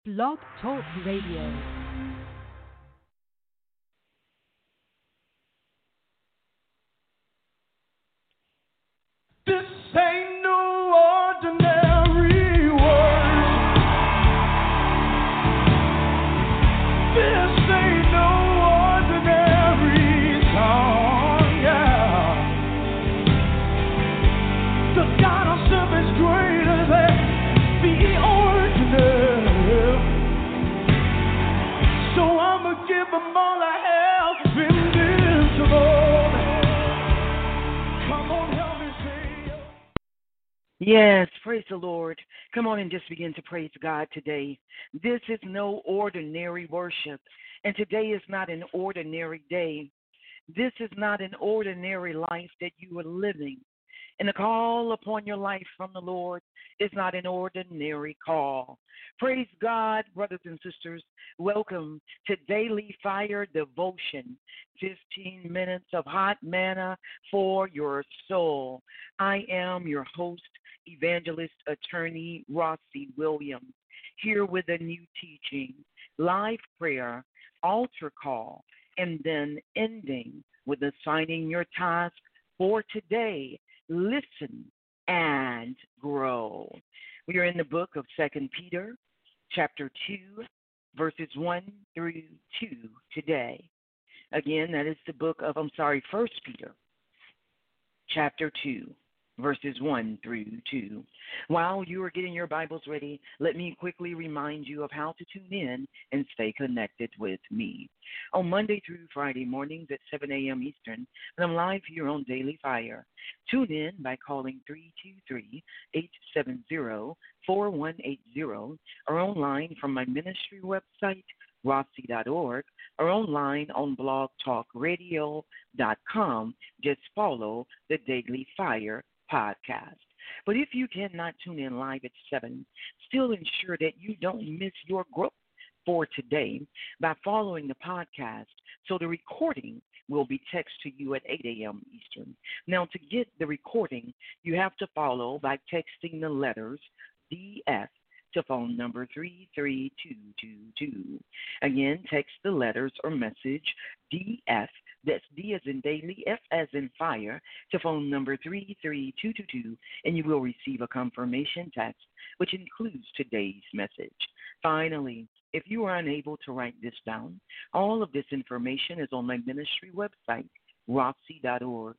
Blog Talk Radio. This ain't no ordinary world. This ain't no ordinary song, yeah. The God of serve is greater than the ordinary. So I'ma give them all I have, invincible. Come on, help me say. Yes, praise the Lord. Come on and just begin to praise God today. This is no ordinary worship, and today is not an ordinary day. This is not an ordinary life that you are living. And the call upon your life from the Lord is not an ordinary call. Praise God, brothers and sisters. Welcome to Daily Fire Devotion, 15 minutes of hot manna for your soul. I am your host, evangelist attorney Rossi Williams, here with a new teaching, live prayer, altar call, and then ending with assigning your task for today. Listen and grow. We are in the book of 2 Peter, chapter 2, verses 1 through 2 today. Again, that is the book of, 1 Peter, chapter 2, verses 1 through 2. While you are getting your Bibles ready, let me quickly remind you of how to tune in and stay connected with me. On Monday through Friday mornings at 7 a.m. Eastern, and I'm live here on Daily Fire. Tune in by calling 323-870-4180 or online from my ministry website, Rossi.org, or online on blogtalkradio.com. Just follow the Daily Fire podcast. But if you cannot tune in live at 7, still ensure that you don't miss your growth for today by following the podcast so the recording will be texted to you at 8 a.m. Eastern. Now, to get the recording, you have to follow by texting the letters DF to phone number 33222. Again, text the letters or message DF, that's D as in daily, F as in fire, to phone number 33222, and you will receive a confirmation text which includes today's message. Finally, if you are unable to write this down, all of this information is on my ministry website, Rossi.org,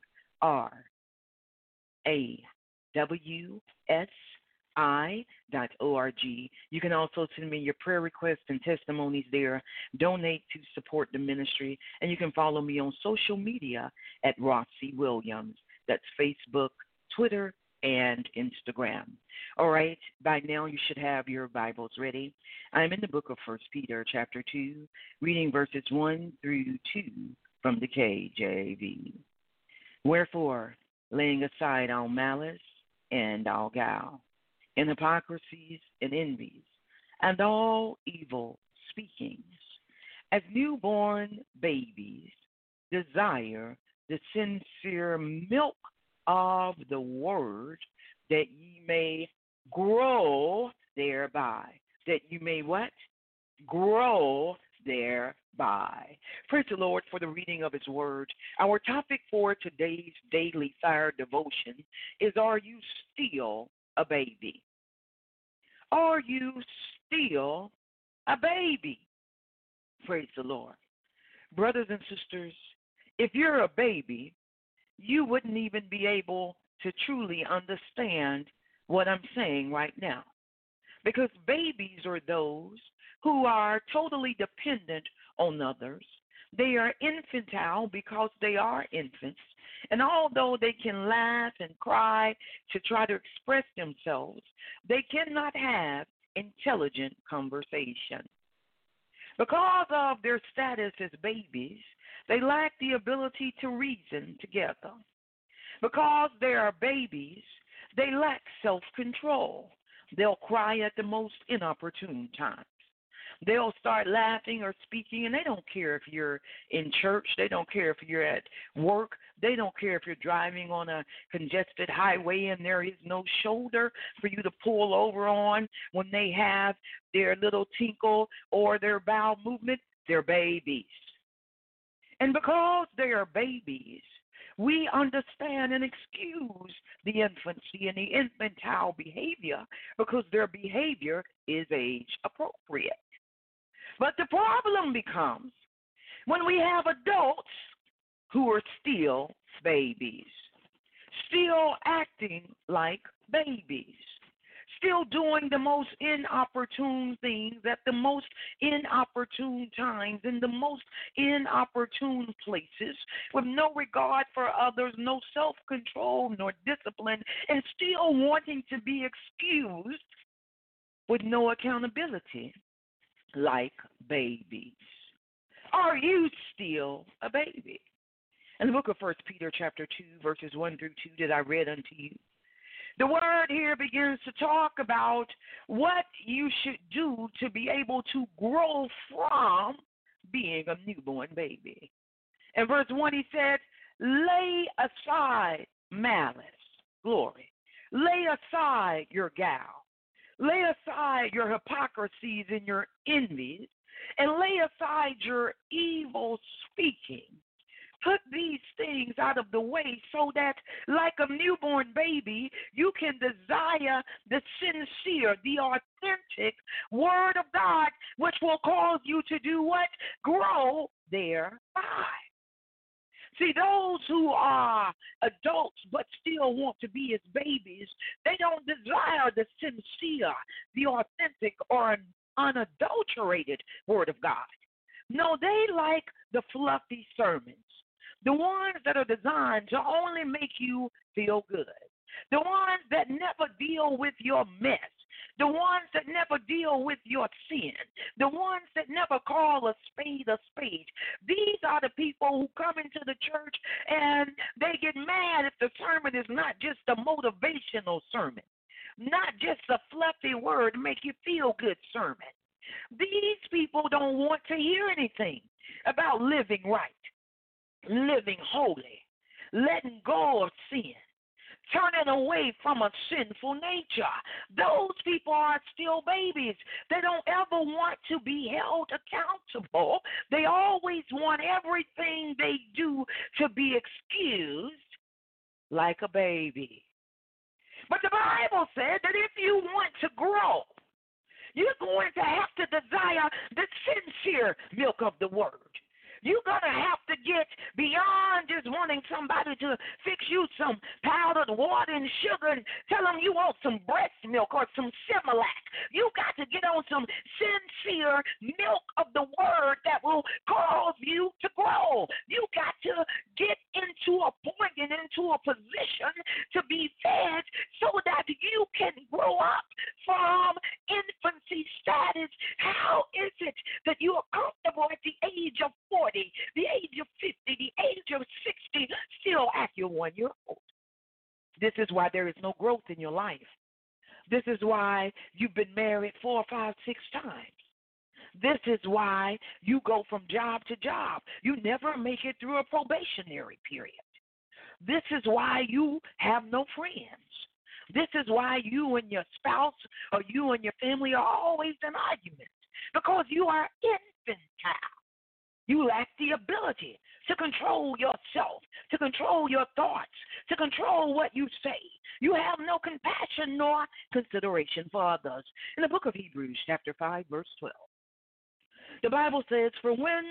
RAWSI.org. You can also send me your prayer requests and testimonies there. Donate to support the ministry, and you can follow me on social media at Rossi Williams. That's Facebook, Twitter, and Instagram. All right, by now you should have your Bibles ready. I'm in the book of 1 Peter, chapter 2, reading verses 1 through 2 from the KJV. Wherefore, laying aside all malice and all guile, and hypocrisies and envies, and all evil speakings, as newborn babies, desire the sincere milk of the word, that ye may grow thereby. That you may what? Grow thereby. Praise the Lord for the reading of his word. Our topic for today's Daily Fire Devotion is, are you still a baby? Are you still a baby? Praise the Lord. Brothers and sisters, if you're a baby, you wouldn't even be able to truly understand what I'm saying right now. Because babies are those who are totally dependent on others. They are infantile because they are infants. And although they can laugh and cry to try to express themselves, they cannot have intelligent conversation. Because of their status as babies, they lack the ability to reason together. Because they are babies, they lack self-control. They'll cry at the most inopportune times. They'll start laughing or speaking, and they don't care if you're in church. They don't care if you're at work. They don't care if you're driving on a congested highway and there is no shoulder for you to pull over on when they have their little tinkle or their bowel movement. They're babies. And because they are babies, we understand and excuse the infancy and the infantile behavior because their behavior is age appropriate. But the problem becomes when we have adults who are still babies, still acting like babies, still doing the most inopportune things at the most inopportune times in the most inopportune places with no regard for others, no self-control nor discipline, and still wanting to be excused with no accountability like babies. Are you still a baby? In the book of 1 Peter chapter 2, verses 1 through 2 that I read unto you, the word here begins to talk about what you should do to be able to grow from being a newborn baby. In verse 1, he said, lay aside malice, glory. Lay aside your guile. Lay aside your hypocrisies and your envies, and lay aside your evil speaking. Put these things out of the way so that, like a newborn baby, you can desire the sincere, the authentic Word of God, which will cause you to do what? Grow thereby. See, those who are adults but still want to be as babies, they don't desire the sincere, the authentic, or unadulterated Word of God. No, they like the fluffy sermons, the ones that are designed to only make you feel good, the ones that never deal with your mess, the ones that never deal with your sin, the ones that never call a spade a spade. These are the people who come into the church and they get mad if the sermon is not just a motivational sermon, not just a fluffy word, make you feel good sermon. These people don't want to hear anything about living right, living holy, letting go of sin, turning away from a sinful nature. Those people are still babies. They don't ever want to be held accountable. They always want everything they do to be excused like a baby. But the Bible said that if you want to grow, you're going to have to desire the sincere milk of the Word. You're going to have to get beyond just wanting somebody to fix you some powdered water and sugar and tell them you want some breast milk or some Similac. You got to get on some sincere milk of the Word that will cause you to grow. You got to get into a point and into a position to be fed so that you can grow up from infancy status. How is it that you are comfortable at the age of 40, the age of 50, the age of 60, still at your 1 year old? This is why there is no growth in your life. This is why you've been married 4, 5, 6 times. This is why you go from job to job. You never make it through a probationary period. This is why you have no friends. This is why you and your spouse or you and your family are always in arguments, because you are infantile. You lack the ability to control yourself, to control your thoughts, to control what you say. You have no compassion nor consideration for others. In the book of Hebrews, chapter 5, verse 12, the Bible says, For when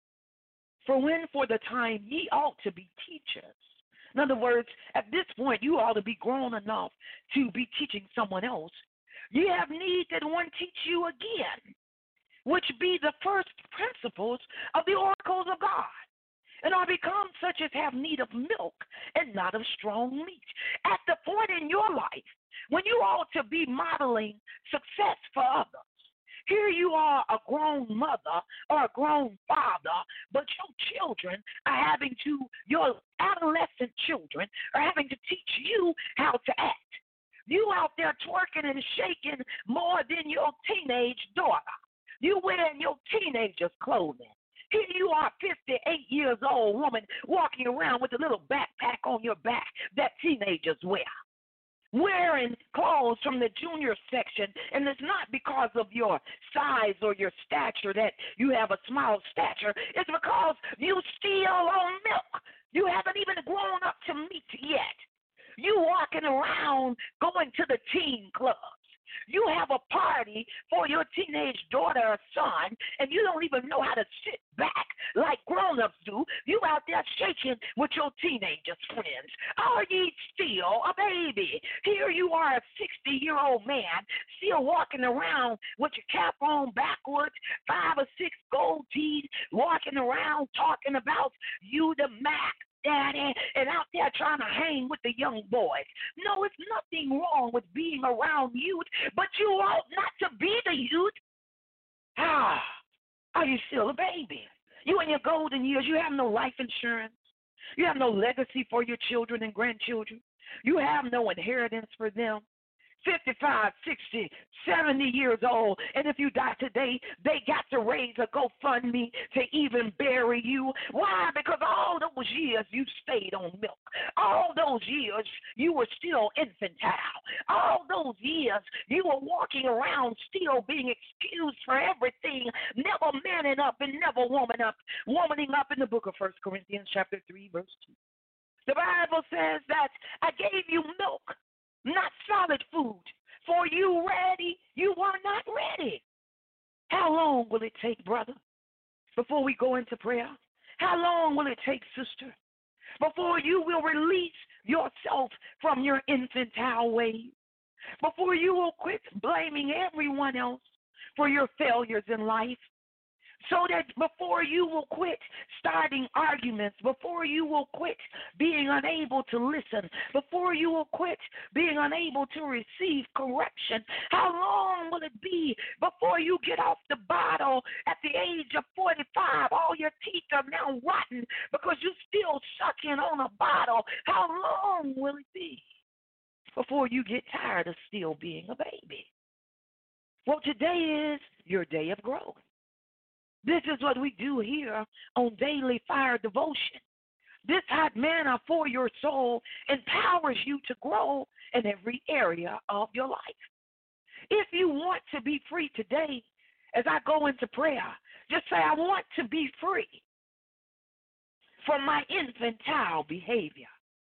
for the time ye ought to be teachers. In other words, at this point, you ought to be grown enough to be teaching someone else. Ye have need that one teach you again, which be the first principles of the oracles of God, and are become such as have need of milk and not of strong meat. At the point in your life when you ought to be modeling success for others, here you are, a grown mother or a grown father, but your children are having to, your adolescent children are having to teach you how to act. You out there twerking and shaking more than your teenage daughter. You wearing your teenager's clothing. Here you are, 58 years old woman, walking around with a little backpack on your back that teenagers wear. Wearing clothes from the junior section, and it's not because of your size or your stature that you have a small stature. It's because you still on milk. You haven't even grown up to meet yet. You walking around going to the teen clubs. You have a party for your teenage daughter or son, and you don't even know how to sit back like grown-ups do. You out there shaking with your teenagers' friends. Are ye still a baby? Here you are, a 60-year-old man, still walking around with your cap on backwards, 5 or 6 gold teeth, walking around talking about you the Mac. Daddy, and out there trying to hang with the young boys. No, it's nothing wrong with being around youth, but you ought not to be the youth. Are you still a baby? You in your golden years, you have no life insurance. You have no legacy for your children and grandchildren. You have no inheritance for them. 55, 60, 70 years old, and if you die today, they got to raise a GoFundMe to even bury you. Why? Because all those years you stayed on milk. All those years you were still infantile. All those years you were walking around still being excused for everything, never manning up and never womaning up in the book of 1 Corinthians chapter 3, verse 2. The Bible says that I gave you milk, not solid food. For you were not ready. How long will it take, brother, before we go into prayer? How long will it take, sister, before you will release yourself from your infantile ways? Before you will quit blaming everyone else for your failures in life? So that before you will quit starting arguments, before you will quit being unable to listen, before you will quit being unable to receive correction, how long will it be before you get off the bottle at the age of 45? All your teeth are now rotten because you're still sucking on a bottle. How long will it be before you get tired of still being a baby? Well, today is your day of growth. This is what we do here on Daily Fire Devotion. This hot manna for your soul empowers you to grow in every area of your life. If you want to be free today, as I go into prayer, just say, I want to be free from my infantile behavior.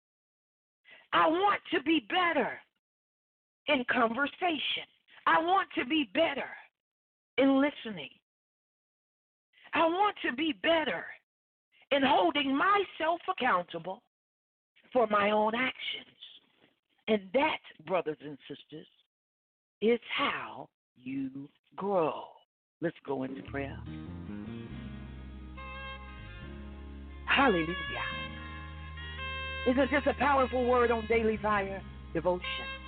I want to be better in conversation. I want to be better in listening. I want to be better in holding myself accountable for my own actions. And that, brothers and sisters, is how you grow. Let's go into prayer. Hallelujah. Isn't this a powerful word on Daily Fire Devotion?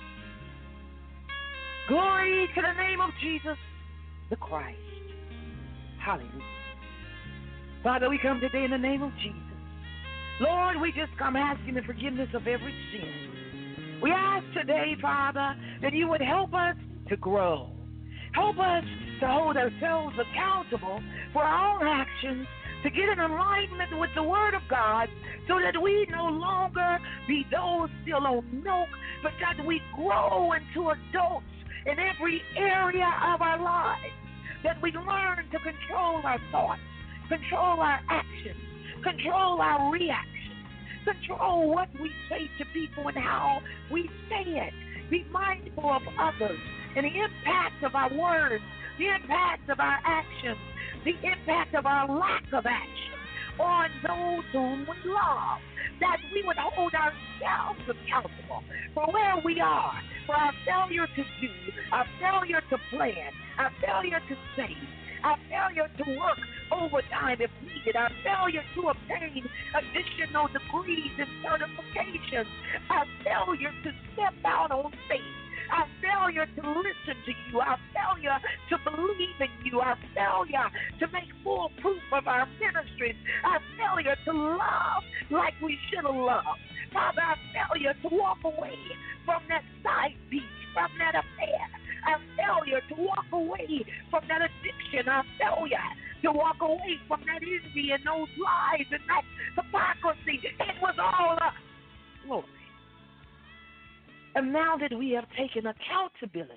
Glory to the name of Jesus the Christ. Hallelujah. Father, we come today in the name of Jesus. Lord, we just come asking the forgiveness of every sin. We ask today, Father, that you would help us to grow. Help us to hold ourselves accountable for our own actions, to get in alignment with the Word of God, so that we no longer be those still on milk, but that we grow into adults in every area of our lives, that we learn to control our thoughts, control our actions, control our reactions, control what we say to people and how we say it. Be mindful of others and the impact of our words, the impact of our actions, the impact of our lack of action on those whom we love, that we would hold ourselves accountable for where we are, for our failure to do, our failure to plan, our failure to save, our failure to work overtime if needed, our failure to obtain additional degrees and certifications, our failure to step out on faith, our failure to listen to you, our failure to believe in you, our failure to make full proof of our ministries, our failure to love like we should have loved. Father, our failure to walk away from that side beat, from that affair, our failure to walk away from that addiction, our failure to walk away from that envy and those lies and that hypocrisy. It was all a glory. And now that we have taken accountability,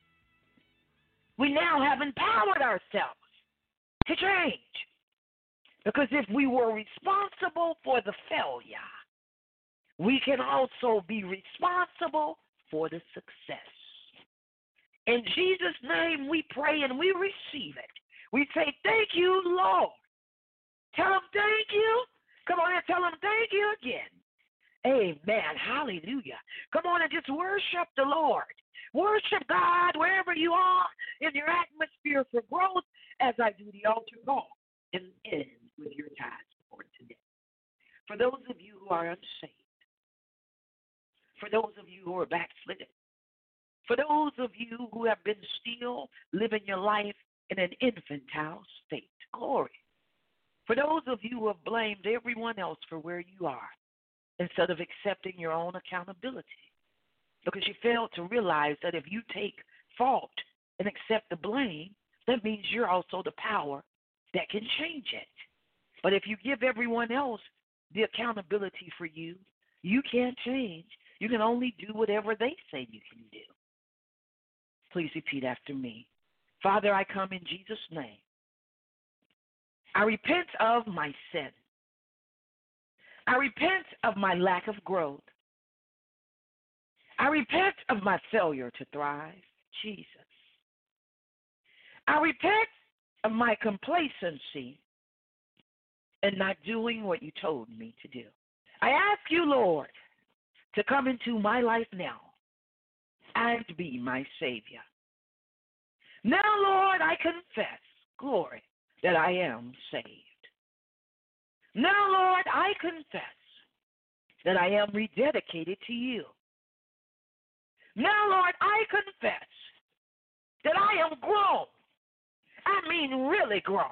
we now have empowered ourselves to change. Because if we were responsible for the failure, we can also be responsible for the success. In Jesus' name we pray and we receive it. We say, thank you, Lord. Tell him thank you. Come on and tell him thank you again. Amen. Hallelujah. Come on and just worship the Lord. Worship God wherever you are in your atmosphere for growth as I do the altar call and end with your tithes for today. For those of you who are unsaved, for those of you who are backslidden, for those of you who have been still living your life in an infantile state, glory. For those of you who have blamed everyone else for where you are instead of accepting your own accountability, because you failed to realize that if you take fault and accept the blame, that means you're also the power that can change it. But if you give everyone else the accountability for you, you can't change. You can only do whatever they say you can do. Please repeat after me. Father, I come in Jesus' name. I repent of my sin. I repent of my lack of growth. I repent of my failure to thrive, Jesus. I repent of my complacency and not doing what you told me to do. I ask you, Lord, to come into my life now and be my Savior. Now, Lord, I confess, glory, that I am saved. Now, Lord, I confess that I am rededicated to you. Now, Lord, I confess that I am grown. I mean really grown.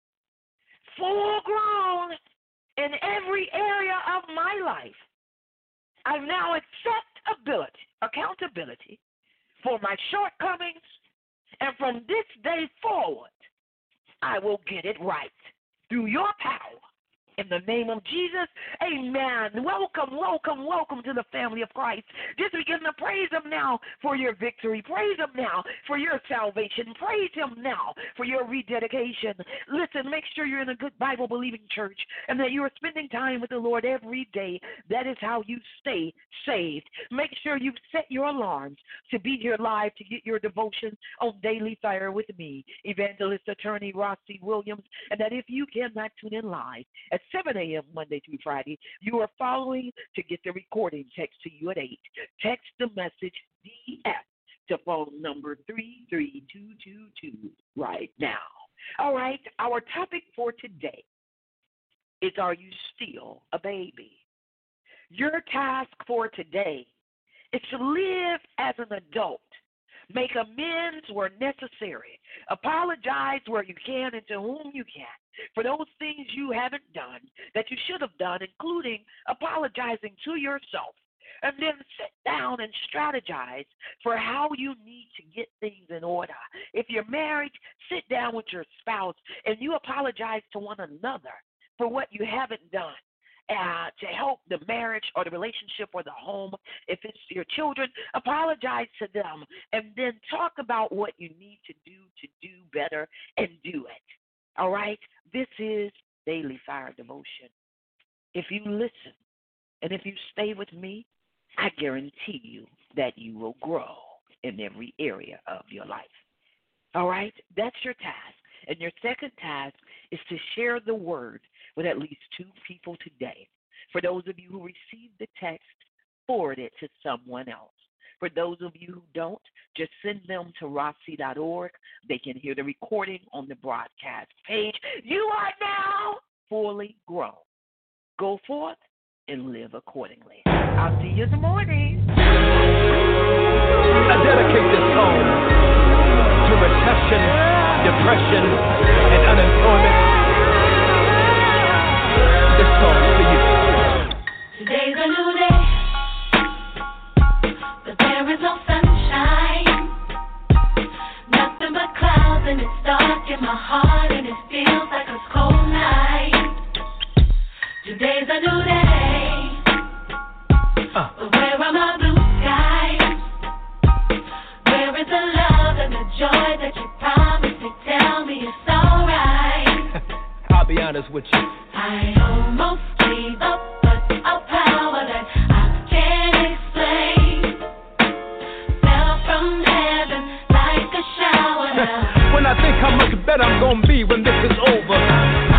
Full grown in every area of my life. I now accept accountability for my shortcomings, and from this day forward, I will get it right through your power. In the name of Jesus, amen. Welcome, welcome, welcome to the family of Christ. Just begin to praise him now for your victory. Praise him now for your salvation. Praise him now for your rededication. Listen, make sure you're in a good Bible-believing church and that you are spending time with the Lord every day. That is how you stay saved. Make sure you set your alarms to be here live to get your devotion on Daily Fire with me, Evangelist Attorney Rossi Williams, and that if you cannot tune in live at 7 a.m. Monday through Friday, you are following to get the recording text to you at 8. Text the message DF to phone number 33222 right now. All right, our topic for today is, are you still a baby? Your task for today is to live as an adult. Make amends where necessary. Apologize where you can and to whom you can for those things you haven't done that you should have done, including apologizing to yourself. And then sit down and strategize for how you need to get things in order. If you're married, sit down with your spouse and you apologize to one another for what you haven't done. To help the marriage or the relationship or the home. If it's your children, apologize to them and then talk about what you need to do better and do it. All right? This is Daily Fire Devotion. If you listen and if you stay with me, I guarantee you that you will grow in every area of your life. All right? That's your task. And your second task is to share the word with at least 2 people today. For those of you who received the text, forward it to someone else. For those of you who don't, just send them to Rossi.org. They can hear the recording on the broadcast page. You are now fully grown. Go forth and live accordingly. I'll see you in the morning. I dedicate this song to recession, depression, and unemployment. This song is for you. Today's a new day, but there is no sunshine. heart and it feels like a cold night. Today's a new day, but where are my blue skies? Where is the love and the joy that you promised me? Tell me it's alright. I'll be honest with you. I almost gave up, but a power that I can't explain fell from heaven like a shower now. When I think how much better I'm gonna be when this is over,